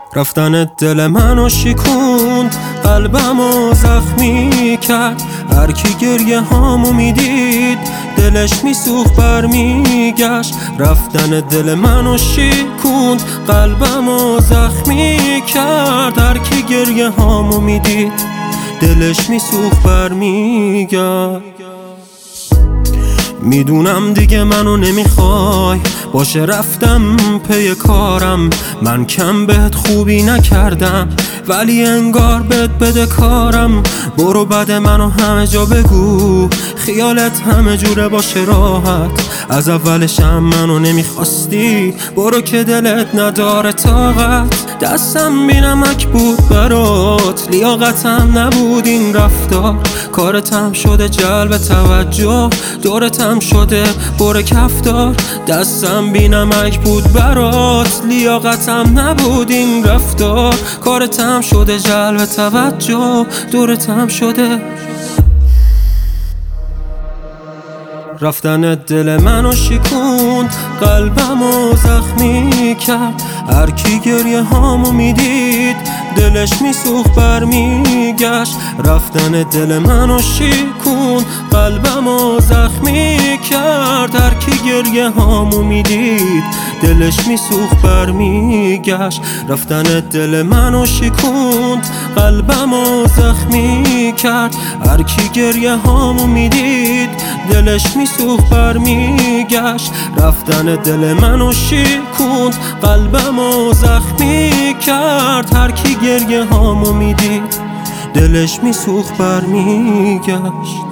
رفتن دل منو شکوند، قلبمو زخمی کرد. هر کی گریه هامو میدید دلش میسوخت برمیگشت. رفتن دل منو شکوند، قلبمو زخمی کرد. هر کی گریه هامو میدید دلش میسوخت برمیگشت. میدونم دیگه منو نمیخوای، باشه رفتم پی کارم. من کم بهت خوبی نکردم ولی انگار بهت بده کارم. برو بعد منو همه جا بگو، خیالت همه جوره باشه راحت. از اولشم منو نمیخواستی، برو که دلت نداره طاقت. دستم بی نمک بود برات، لیاقتم نبود این رفتار. کارتم شده جلب توجه، دورتم شده بر کفتار. دستم بی نمک بود برات، لیاقتم نبود این رفتار. کارتم شده جلب توجه، دورتم شده. رفتن دل منو شکوند، قلبمو زخمی کرد. هر کی گریه هامو میدید دلش میسوخت برمیگشت. رفتن دل منو شکوند، قلبمو زخمی کرد. هر کی گریه هامو میدید دلش میسوخت برمیگشت. رفتن دل منو شکوند، قلبمو زخمی کرد. هر کی گریه هامو میدید دلش میسوخت برمیگشت. رفتن دل منو شکوند، قلبمو زخمی کرد. هر کی گریه هامو میدید دلش میسوخت برمیگشت.